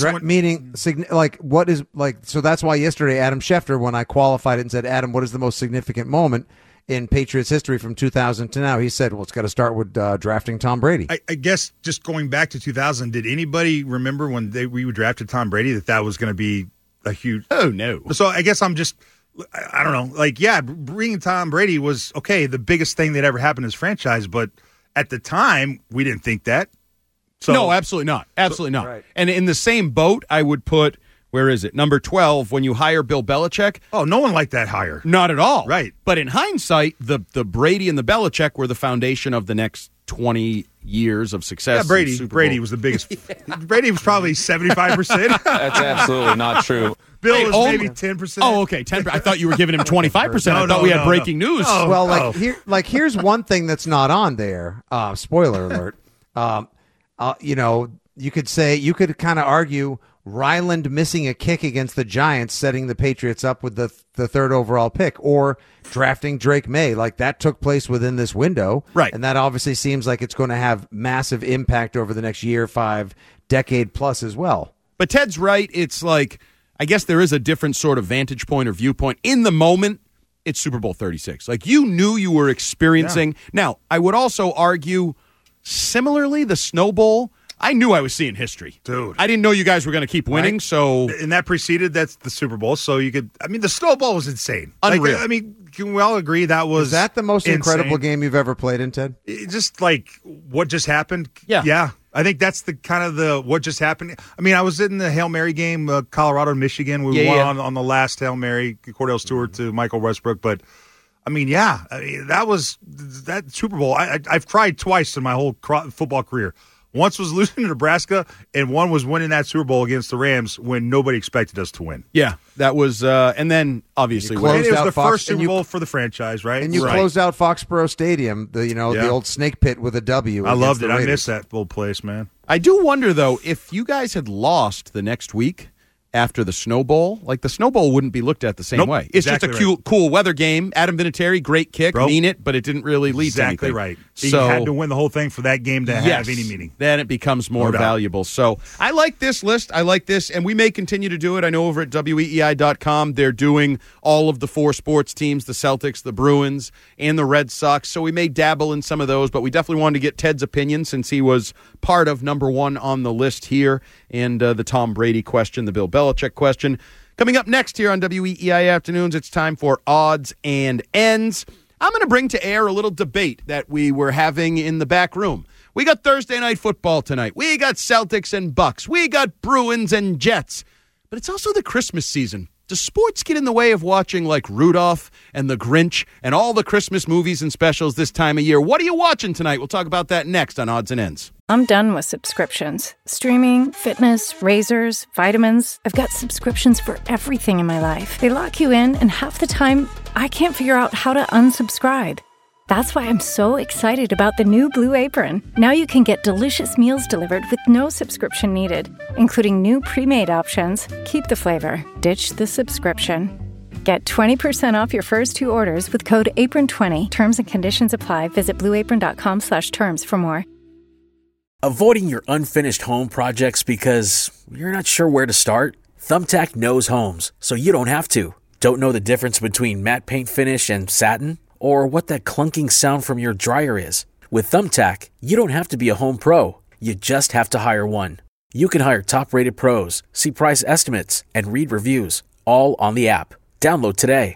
So that's why yesterday Adam Schefter, when I qualified it and said, Adam, what is the most significant moment in Patriots history from 2000 to now? He said, well, it's got to start with drafting Tom Brady. I guess just going back to 2000, did anybody remember when we drafted Tom Brady that was going to be a huge... Oh, no. So I guess I'm just... I don't know. Like, yeah, bringing Tom Brady was, okay, the biggest thing that ever happened in his franchise, but at the time, we didn't think that. So, no, absolutely not. Absolutely not. Right. And in the same boat, I would put, where is it? Number 12, when you hire Bill Belichick. Oh, no one liked that hire. Not at all. Right. But in hindsight, the Brady and the Belichick were the foundation of the next 20 years of success. Yeah, Brady was the biggest. Brady was probably 75%. That's absolutely not true. Bill was maybe 10%. Oh, okay, 10%. I thought you were giving him 25%. I thought we had breaking news. Oh, well, here's one thing that's not on there. Spoiler alert. You could kind of argue Ryland missing a kick against the Giants, setting the Patriots up with the third overall pick, or drafting Drake May. Like, that took place within this window. Right. And that obviously seems like it's going to have massive impact over the next year, 5 decade plus as well. But Ted's right. It's like, I guess there is a different sort of vantage point or viewpoint. In the moment, it's Super Bowl 36. Like, you knew you were experiencing. Yeah. Now, I would also argue, similarly, the Snow Bowl, I knew I was seeing history. Dude. I didn't know you guys were going to keep winning, so... And that preceded, that's the Super Bowl, so you could... I mean, the Snow Bowl was insane. Unreal. Like, I mean, can we all agree that was... Is that the most insane? incredible game you've ever played in, Ted? Just like what just happened? Yeah. Yeah. I think that's the kind of the what just happened. I mean, I was in the Hail Mary game, Colorado and Michigan. We won on the last Hail Mary, Cordell Stewart to Michael Westbrook, but... I mean, yeah, that Super Bowl. I've cried twice in my whole football career. Once was losing to Nebraska, and one was winning that Super Bowl against the Rams when nobody expected us to win. Yeah, that was, and then obviously it was the first Super Bowl for the franchise, right? And you closed out Foxborough Stadium, the old snake pit with a W. I loved it. I miss that old place, man. I do wonder though, if you guys had lost the next week after the Snow Bowl, like the Snow Bowl wouldn't be looked at the same way. It's exactly just a cool weather game. Adam Vinatieri, great kick, mean it, but it didn't really lead to anything. Exactly right. So you had to win the whole thing for that game to have any meaning. Then it becomes more valuable. So I like this list. I like this, and we may continue to do it. I know over at WEEI.com, they're doing all of the 4 sports teams, the Celtics, the Bruins, and the Red Sox. So we may dabble in some of those, but we definitely wanted to get Ted's opinion since he was part of number 1 on the list here, and the Tom Brady question, the Bill Belichick question. Coming up next here on WEEI Afternoons, it's time for Odds and Ends. I'm going to bring to air a little debate that we were having in the back room. We got Thursday night football tonight. We got Celtics and Bucks. We got Bruins and Jets. But it's also the Christmas season. Does sports get in the way of watching like Rudolph and The Grinch and all the Christmas movies and specials this time of year? What are you watching tonight? We'll talk about that next on Odds and Ends. I'm done with subscriptions. Streaming, fitness, razors, vitamins. I've got subscriptions for everything in my life. They lock you in, and half the time, I can't figure out how to unsubscribe. That's why I'm so excited about the new Blue Apron. Now you can get delicious meals delivered with no subscription needed, including new pre-made options. Keep the flavor, ditch the subscription. Get 20% off your first 2 orders with code APRON20. Terms and conditions apply. Visit blueapron.com/terms for more. Avoiding your unfinished home projects because you're not sure where to start? Thumbtack knows homes, so you don't have to. Don't know the difference between matte paint finish and satin? Or what that clunking sound from your dryer is? With Thumbtack, you don't have to be a home pro. You just have to hire one. You can hire top-rated pros, see price estimates, and read reviews, all on the app. Download today.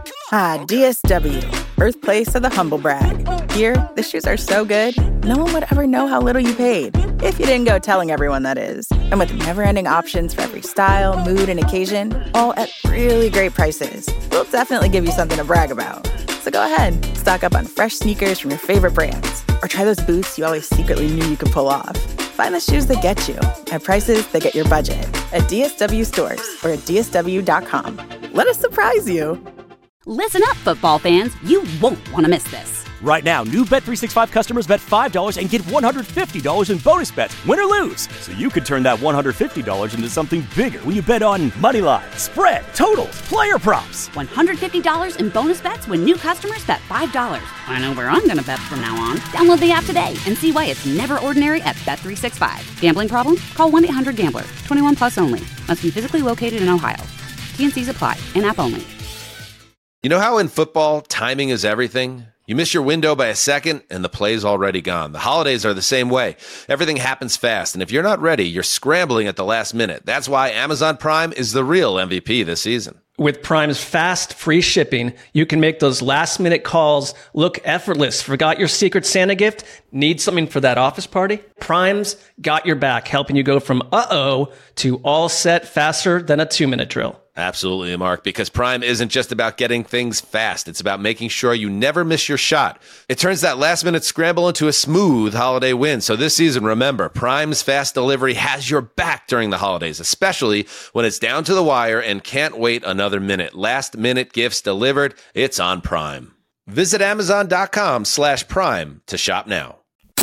DSW, birthplace of the humble brag. Here, the shoes are so good, no one would ever know how little you paid. If you didn't go telling everyone, that is. And with never-ending options for every style, mood, and occasion, all at really great prices, we'll definitely give you something to brag about. So go ahead, stock up on fresh sneakers from your favorite brands, or try those boots you always secretly knew you could pull off. Find the shoes that get you at prices that get your budget at DSW stores or at DSW.com. Let us surprise you. Listen up, football fans. You won't want to miss this. Right now, new Bet365 customers bet $5 and get $150 in bonus bets, win or lose. So you could turn that $150 into something bigger when you bet on money line, spread, totals, player props. $150 in bonus bets when new customers bet $5. I know where I'm going to bet from now on. Download the app today and see why it's never ordinary at Bet365. Gambling problem? Call 1-800-GAMBLER. 21 plus only. Must be physically located in Ohio. T&Cs apply. In-app only. You know how in football, timing is everything? You miss your window by a second, and the play's already gone. The holidays are the same way. Everything happens fast, and if you're not ready, you're scrambling at the last minute. That's why Amazon Prime is the real MVP this season. With Prime's fast, free shipping, you can make those last-minute calls look effortless. Forgot your Secret Santa gift? Need something for that office party? Prime's got your back, helping you go from uh-oh to all set faster than a 2-minute drill. Absolutely, Mark, because Prime isn't just about getting things fast. It's about making sure you never miss your shot. It turns that last-minute scramble into a smooth holiday win. So this season, remember, Prime's fast delivery has your back during the holidays, especially when it's down to the wire and can't wait another minute. Last-minute gifts delivered, it's on Prime. Visit Amazon.com/Prime to shop now.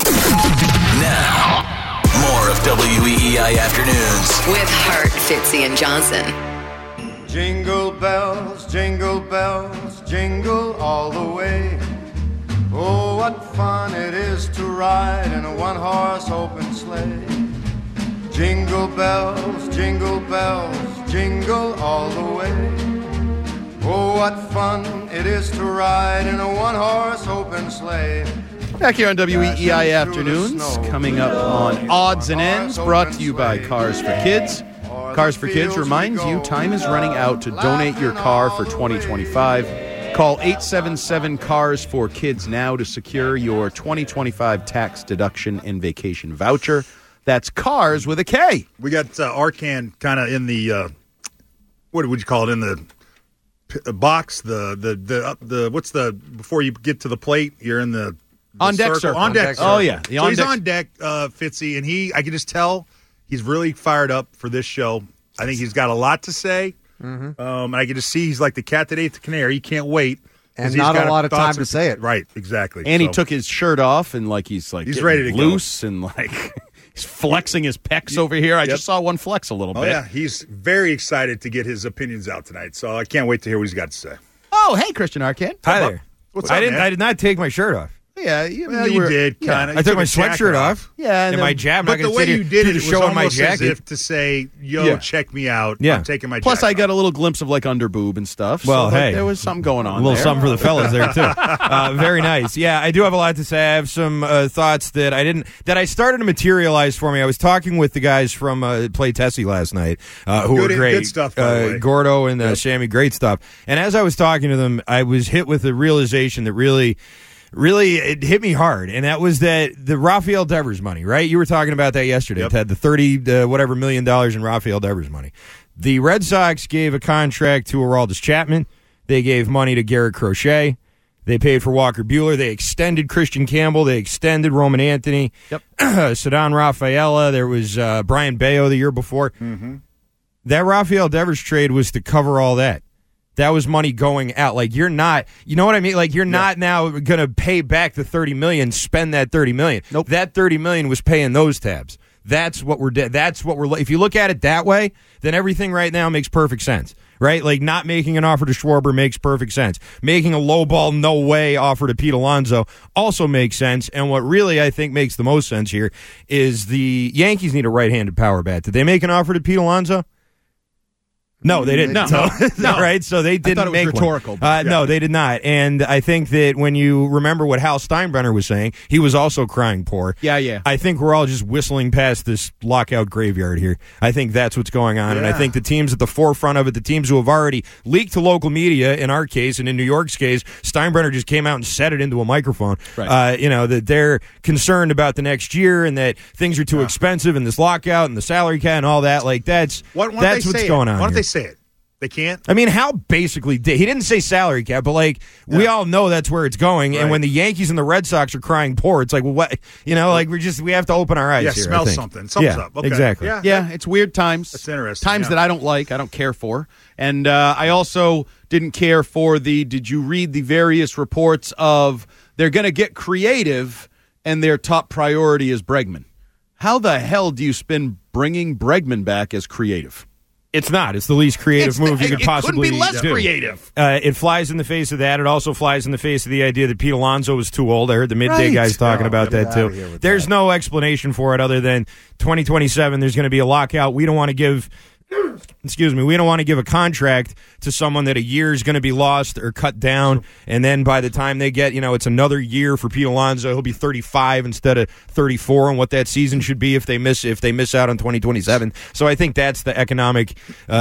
Now, more of WEEI Afternoons. With Hart, Fitzy, and Johnson. Jingle bells, jingle all the way. Oh, what fun it is to ride in a one-horse open sleigh. Jingle bells, jingle all the way. Oh, what fun it is to ride in a one-horse open sleigh. Back here on WEEI Afternoons, coming up on Odds and Ends, brought to you by Cars for Kids. Cars for Kids reminds you time is running out to donate your car for 2025. Call 877-CARS-4-KIDS now to secure your 2025 tax deduction and vacation voucher. That's Cars with a K. We got Arcan kind of in the, what would you call it, in the box, the what's the, before you get to the plate, you're in the on deck circle. On deck circle. Oh, yeah. So he's on deck, Fitzy, and I can just tell he's really fired up for this show. I think he's got a lot to say. Mm-hmm. And I can just see he's like the cat that ate the canary. He can't wait. And not a lot of time to say it. Right, exactly. And he took his shirt off and he's ready to loose go. And he's flexing his pecs over here. I just saw one flex a little bit. Oh, yeah. He's very excited to get his opinions out tonight. So I can't wait to hear what he's got to say. Oh, hey, Christian Arcan. Hi there. What's up, I did not take my shirt off. Yeah, Yeah, Well, you did kind of. I took my sweatshirt off. Yeah, and my jab. But the way you did it, the it show was on my almost as jacket. if to say, "Yo, Yeah. check me out. Yeah. I'm taking my." Plus, jacket I got a little glimpse of like underboob and stuff. Well, so hey, there was something going on. A little there. something for the fellas there too. Very nice. Yeah, I do have a lot to say. I have some thoughts that I started to materialize for me. I was talking with the guys from Play Tessie last night, who were great. Good stuff, by the way. Gordo and Sammy, great stuff. And as I was talking to them, I was hit with the realization that really it hit me hard, and that was that the Rafael Devers money, right? You were talking about that yesterday, Ted, the $30 whatever million in Rafael Devers money. The Red Sox gave a contract to Aroldis Chapman. They gave money to Garrett Crochet. They paid for Walker Buehler. They extended Christian Campbell. They extended Roman Anthony. Yep. Ceddanne Rafaela. There was Brian Bayo the year before. Mm-hmm. That Rafael Devers trade was to cover all that. That was money going out. Like, you're not, you know what I mean? Like, you're not now going to pay back the $30 million, spend that $30 million. Nope. That $30 million was paying those tabs. That's what we're, if you look at it that way, then everything right now makes perfect sense, right? Like, not making an offer to Schwarber makes perfect sense. Making a low ball, no way offer to Pete Alonso also makes sense. And what really I think makes the most sense here is the Yankees need a right-handed power bat. Did they make an offer to Pete Alonso? No, they didn't. No. Right? So they didn't I thought it was make rhetorical. one. But No, they did not. And I think that when you remember what Hal Steinbrenner was saying, he was also crying poor. Yeah. I think we're all just whistling past this lockout graveyard here. I think that's what's going on. And I think the teams at the forefront of it, the teams who have already leaked to local media, in our case and in New York's case, Steinbrenner just came out and said it into a microphone. Right. That they're concerned about the next year and that things are too expensive and this lockout and the salary cap and all that. Like, that's what's going on. Why don't here. they say it? They can't? I mean, Hal basically did. He didn't say salary cap, but, like, we all know that's where it's going. Right. And when the Yankees and the Red Sox are crying poor, it's like, well, what? You know, like, we have to open our eyes Yeah, here. smell I think. something. Something's up. Okay. Exactly. Yeah. It's weird times. That's interesting. Times that I don't like, I don't care for. And I also didn't care for did you read the various reports of they're going to get creative and their top priority is Bregman? How the hell do you spin bringing Bregman back as creative? It's not. It's the least creative move you could possibly do. It couldn't be less do. creative. It flies in the face of that. It also flies in the face of the idea that Pete Alonso was too old. I heard the midday guys talking about that, too. There's no explanation for it other than 2027, there's going to be a lockout. We don't want to give... we don't want to give a contract to someone that a year is going to be lost or cut down, and then by the time they get, it's another year for Pete Alonso. He'll be 35 instead of 34, and what that season should be if they miss out on 2027. So I think that's the economic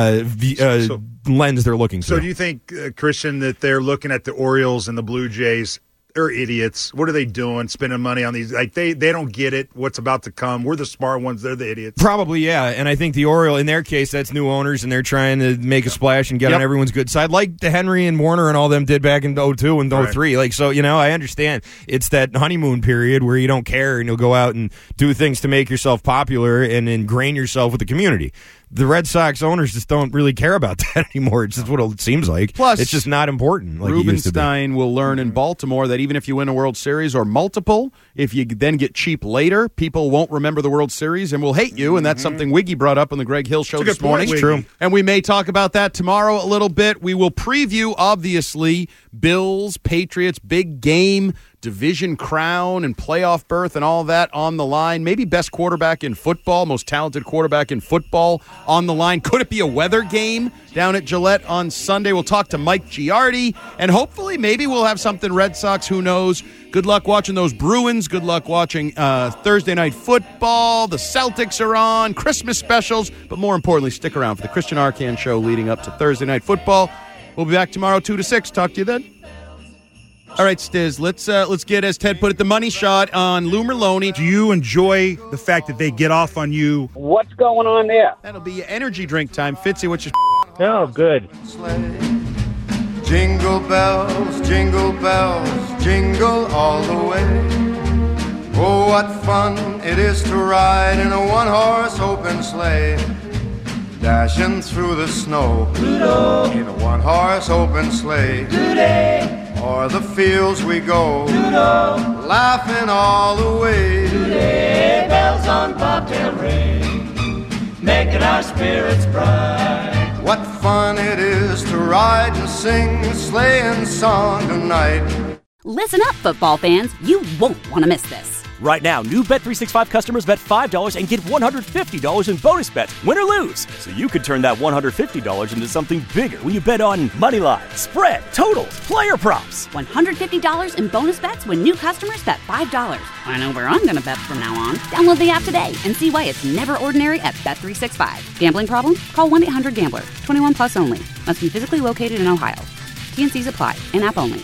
lens they're looking through. So do you think, Christian, that they're looking at the Orioles and the Blue Jays? They're idiots. What are they doing? Spending money on these? Like they don't get it. What's about to come? We're the smart ones. They're the idiots. Probably, yeah. And I think the Orioles, in their case, that's new owners, and they're trying to make a splash and get on everyone's good side, like the Henry and Warner and all them did back in 2002 and 2003. Like, so, I understand it's that honeymoon period where you don't care and you'll go out and do things to make yourself popular and ingrain yourself with the community. The Red Sox owners just don't really care about that anymore. It's just what it seems like. Plus, it's just not important. Like Rubenstein will learn in Baltimore that even if you win a World Series or multiple, if you then get cheap later, people won't remember the World Series and will hate you. And that's something Wiggy brought up on the Greg Hill Show this morning. It's true. And we may talk about that tomorrow a little bit. We will preview, obviously, Bills, Patriots, big game, division crown and playoff berth and all that on the line. Maybe best quarterback in football, most talented quarterback in football on the line. Could it be a weather game down at Gillette on Sunday? We'll talk to Mike Giardi, and hopefully maybe we'll have something Red Sox. Who knows? Good luck watching those Bruins. Good luck watching Thursday Night Football. The Celtics are on. Christmas specials. But more importantly, stick around for the Christian Arcand Show leading up to Thursday Night Football. We'll be back tomorrow 2 to 6. Talk to you then. All right, Stiz, let's get, as Ted put it, the money shot on Lou Merlone. Do you enjoy the fact that they get off on you? What's going on there? That'll be energy drink time. Fitzy, what's your... Oh, good. Jingle bells, jingle all the way. Oh, what fun it is to ride in a one-horse open sleigh. Dashing through the snow Doodle. In a one-horse open sleigh. Doodle. O'er the fields we go, Doodle. Laughing all the way. Doodle. Bells on bobtail ring, making our spirits bright. What fun it is to ride and sing a sleighing song tonight. Listen up, football fans. You won't want to miss this. Right now, new Bet365 customers bet $5 and get $150 in bonus bets, win or lose. So you could turn that $150 into something bigger when you bet on money line, spread, totals, player props. $150 in bonus bets when new customers bet $5. I know where I'm going to bet from now on. Download the app today and see why it's never ordinary at Bet365. Gambling problem? Call 1-800-GAMBLER. 21 plus only. Must be physically located in Ohio. T&Cs apply. In-app only.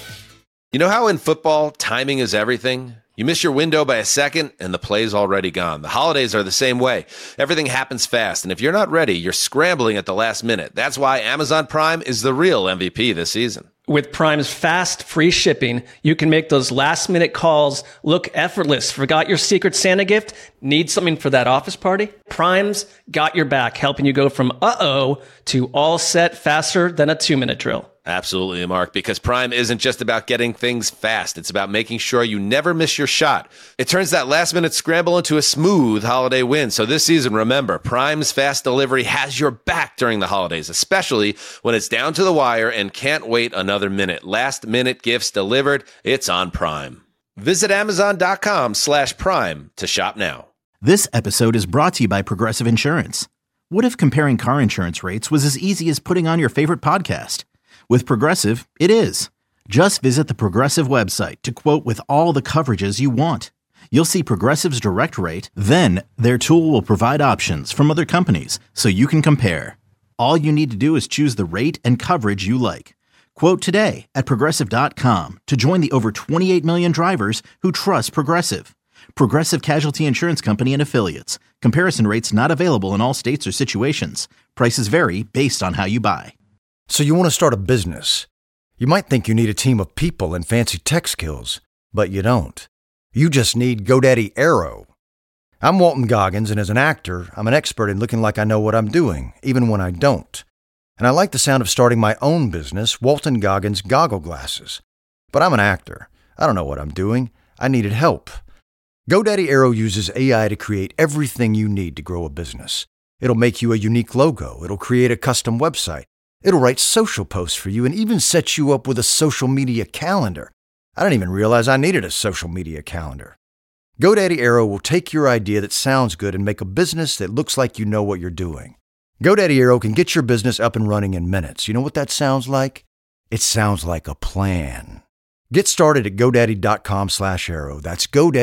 You know how in football, timing is everything? You miss your window by a second, and the play's already gone. The holidays are the same way. Everything happens fast, and if you're not ready, you're scrambling at the last minute. That's why Amazon Prime is the real MVP this season. With Prime's fast, free shipping, you can make those last-minute calls look effortless. Forgot your Secret Santa gift? Need something for that office party? Prime's got your back, helping you go from uh-oh to all set faster than a 2-minute drill. Absolutely, Mark, because Prime isn't just about getting things fast. It's about making sure you never miss your shot. It turns that last-minute scramble into a smooth holiday win. So this season, remember, Prime's fast delivery has your back during the holidays, especially when it's down to the wire and can't wait another minute. Last-minute gifts delivered, it's on Prime. Visit Amazon.com/Prime to shop now. This episode is brought to you by Progressive Insurance. What if comparing car insurance rates was as easy as putting on your favorite podcast? With Progressive, it is. Just visit the Progressive website to quote with all the coverages you want. You'll see Progressive's direct rate, then their tool will provide options from other companies so you can compare. All you need to do is choose the rate and coverage you like. Quote today at Progressive.com to join the over 28 million drivers who trust Progressive. Progressive Casualty Insurance Company and Affiliates. Comparison rates not available in all states or situations. Prices vary based on how you buy. So you want to start a business. You might think you need a team of people and fancy tech skills, but you don't. You just need GoDaddy Aero. I'm Walton Goggins, and as an actor, I'm an expert in looking like I know what I'm doing, even when I don't. And I like the sound of starting my own business, Walton Goggins Goggle Glasses. But I'm an actor. I don't know what I'm doing. I needed help. GoDaddy Aero uses AI to create everything you need to grow a business. It'll make you a unique logo. It'll create a custom website. It'll write social posts for you and even set you up with a social media calendar. I didn't even realize I needed a social media calendar. GoDaddy Aero will take your idea that sounds good and make a business that looks like you know what you're doing. GoDaddy Aero can get your business up and running in minutes. You know what that sounds like? It sounds like a plan. Get started at GoDaddy.com/Aero. That's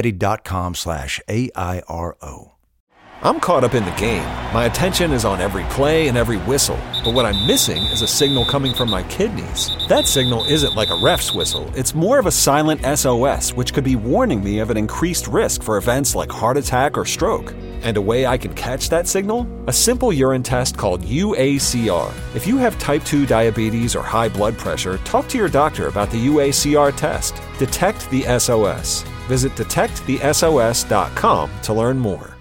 GoDaddy.com/AIRO. I'm caught up in the game. My attention is on every play and every whistle. But what I'm missing is a signal coming from my kidneys. That signal isn't like a ref's whistle. It's more of a silent SOS, which could be warning me of an increased risk for events like heart attack or stroke. And a way I can catch that signal? A simple urine test called UACR. If you have type 2 diabetes or high blood pressure, talk to your doctor about the UACR test. Detect the SOS. Visit detectthesos.com to learn more.